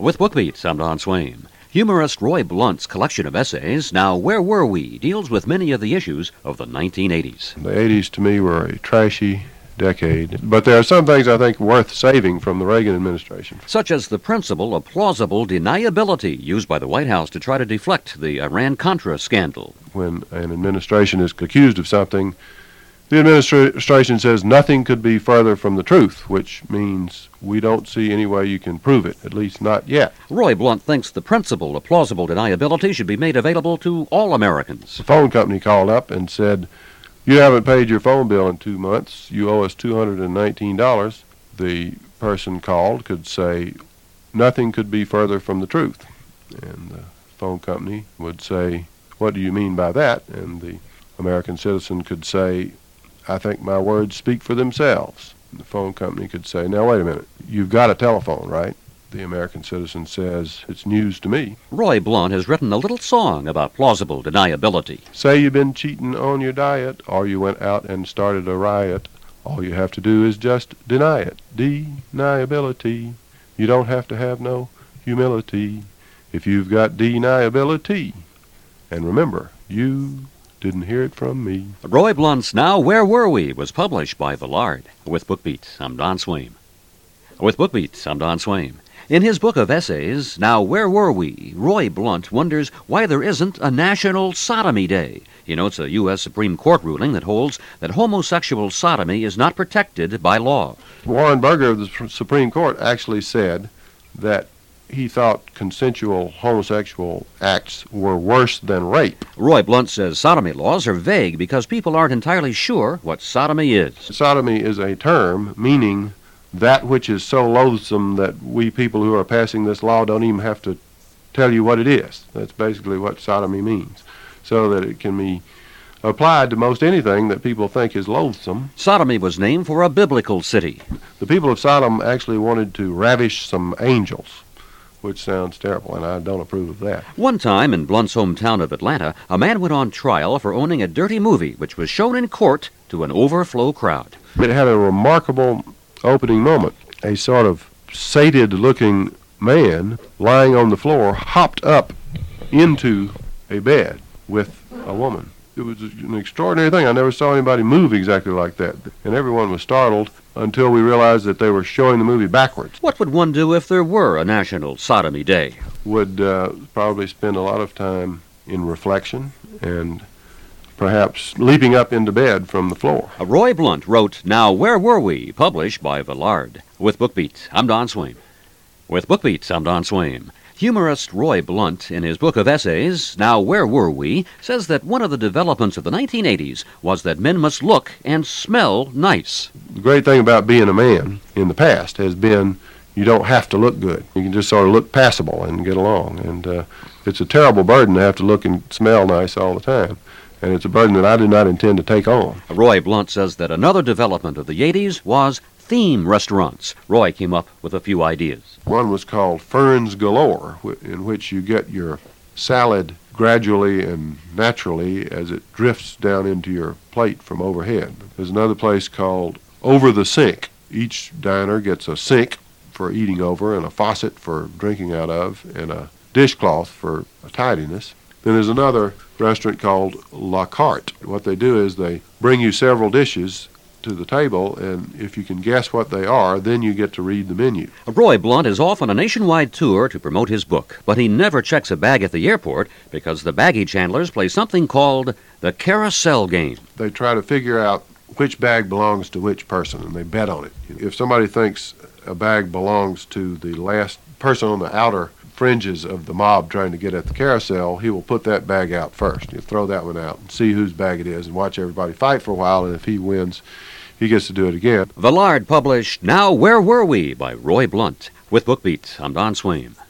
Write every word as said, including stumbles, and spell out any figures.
With BookBeats, I'm Don Swain. Humorist Roy Blount's collection of essays, Now Where Were We?, deals with many of the issues of the nineteen eighties. The eighties to me were a trashy decade, but there are some things I think worth saving from the Reagan administration. Such as the principle of plausible deniability used by the White House to try to deflect the Iran-Contra scandal. When an administration is accused of something, the administration says nothing could be further from the truth, which means we don't see any way you can prove it, at least not yet. Roy Blount thinks the principle of plausible deniability should be made available to all Americans. The phone company called up and said, "You haven't paid your phone bill in two months. You owe us two hundred nineteen dollars. The person called could say, "Nothing could be further from the truth." And the phone company would say, "What do you mean by that?" And the American citizen could say, "I think my words speak for themselves." The phone company could say, "Now wait a minute, you've got a telephone, right?" The American citizen says, "It's news to me." Roy Blount has written a little song about plausible deniability. Say you've been cheating on your diet, or you went out and started a riot. All you have to do is just deny it. Deniability. You don't have to have no humility if you've got deniability. And remember, you didn't hear it from me. Roy Blount's Now Where Were We? Was published by Villard. With BookBeats, I'm Don Swain. With BookBeats, I'm Don Swain. In his book of essays, Now Where Were We?, Roy Blount wonders why there isn't a National Sodomy Day. He notes a U S Supreme Court ruling that holds that homosexual sodomy is not protected by law. Warren Burger of the Supreme Court actually said that he thought consensual homosexual acts were worse than rape. Roy Blount says sodomy laws are vague because people aren't entirely sure what sodomy is. Sodomy is a term meaning that which is so loathsome that we people who are passing this law don't even have to tell you what it is. That's basically what sodomy means, so that it can be applied to most anything that people think is loathsome. Sodomy was named for a biblical city. The people of Sodom actually wanted to ravish some angels, which sounds terrible, and I don't approve of that. One time in Blount's hometown of Atlanta, a man went on trial for owning a dirty movie, which was shown in court to an overflow crowd. It had a remarkable opening moment. A sort of sated-looking man lying on the floor hopped up into a bed with a woman. It was an extraordinary thing. I never saw anybody move exactly like that. And everyone was startled until we realized that they were showing the movie backwards. What would one do if there were a National Sodomy Day? Would uh, probably spend a lot of time in reflection and perhaps leaping up into bed from the floor. Roy Blount wrote Now Where Were We?, published by Villard. With BookBeats, I'm Don Swain. With BookBeats, I'm Don Swain. Humorist Roy Blount, in his book of essays, Now Where Were We?, says that one of the developments of the nineteen eighties was that men must look and smell nice. The great thing about being a man in the past has been you don't have to look good. You can just sort of look passable and get along. And uh, it's a terrible burden to have to look and smell nice all the time. And it's a burden that I do not intend to take on. Roy Blount says that another development of the eighties was theme restaurants. Roy came up with a few ideas. One was called Ferns Galore, in which you get your salad gradually and naturally as it drifts down into your plate from overhead. There's another place called Over the Sink. Each diner gets a sink for eating over and a faucet for drinking out of and a dishcloth for tidiness. Then there's another restaurant called La Carte. What they do is they bring you several dishes to the table, and if you can guess what they are, then you get to read the menu. Roy Blount is off on a nationwide tour to promote his book, but he never checks a bag at the airport because the baggage handlers play something called the carousel game. They try to figure out which bag belongs to which person, and they bet on it. If somebody thinks a bag belongs to the last person on the outer fringes of the mob trying to get at the carousel, he will put that bag out first. He'll throw that one out and see whose bag it is and watch everybody fight for a while, and if he wins, he gets to do it again. Villard published Now Where Were We? By Roy Blount. With BookBeats, I'm Don Swain.